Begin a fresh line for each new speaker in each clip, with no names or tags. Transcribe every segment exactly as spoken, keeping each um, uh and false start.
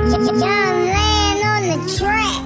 Young land on the track.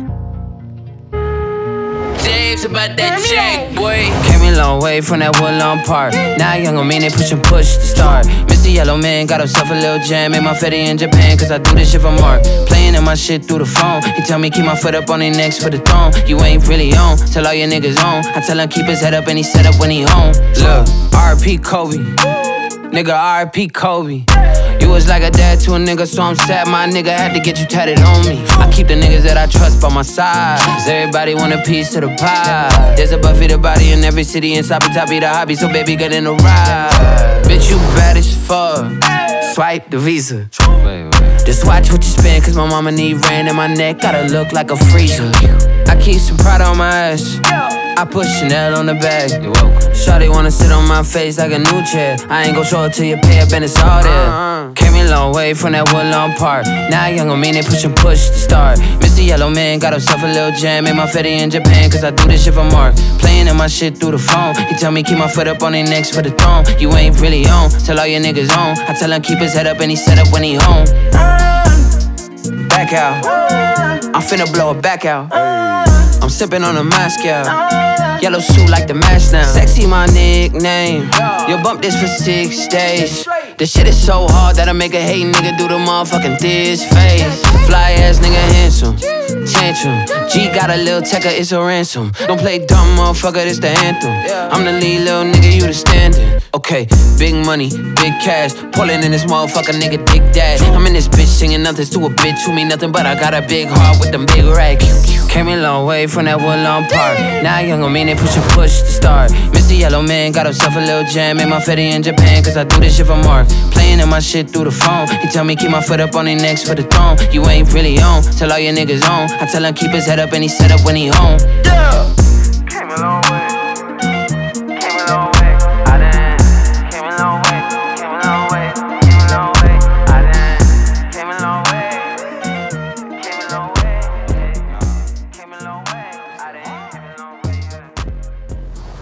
James about that check, boy.
Came a long way from that Woodlawn Park. Now young on me, they push and push to start. Mister Yellow Man got himself a little jam. Made my fetty in Japan, cause I do this shit for Mark. Playing in my shit through the phone. He tell me keep my foot up on his neck for the throne. You ain't really on, tell all your niggas on. I tell him keep his head up and he set up when he home. Look, R I P Kobe. Nigga, R I P Kobe. You was like a dad to a nigga, so I'm sad my nigga had to get you tatted on me. I keep the niggas that I trust by my side, cause everybody want a piece of the pie. There's a Buffy the body in every city, and Soppy Toppy the hobby, so baby get in the ride. Bitch, you bad as fuck. Swipe the visa. Just watch what you spend, cause my mama need rain in my neck, gotta look like a freezer. I keep some pride on my ass, I put Chanel on the bag. You're welcome. Shawty wanna sit on my face like a new chair. I ain't gon' show it till you pay up and it's all there. Uh-huh. Came a long way from that Woodlawn Park. Now young on me, they push and push to start. Mister Yellow Man got himself a little jam. Made my fetty in Japan, cause I do this shit for Mark. Playing in my shit through the phone. He tell me keep my foot up on his neck for the throne. You ain't really on, tell all your niggas on. I tell him keep his head up and he set up when he home. Back out, I'm finna blow it back out. I'm sipping on a Moscow. Yellow suit like the mask now. Sexy my nickname. You bump this for six days. This shit is so hard that I make a hate nigga do the motherfucking this face. Fly ass nigga handsome. Tantrum. G got a little tecker, it's a ransom. Don't play dumb motherfucker, this the anthem. I'm the lead little nigga, you the standing. Okay, big money, big cash. Pulling in this motherfucker nigga, dick dash. I'm in this bitch singing nothing to a bitch who mean nothing, but I got a big heart with them big racks. Came a long way from that Woodlawn Park. Now young on me, they push and push to start. Mister Yellow Man got himself a little jam. Made my fetty in Japan, cause I do this shit for Mark. Playing in my shit through the phone. He tell me keep my foot up on his neck for the throne. You ain't really on, tell all your niggas on. I tell him keep his head up and he set up when he home. Yeah.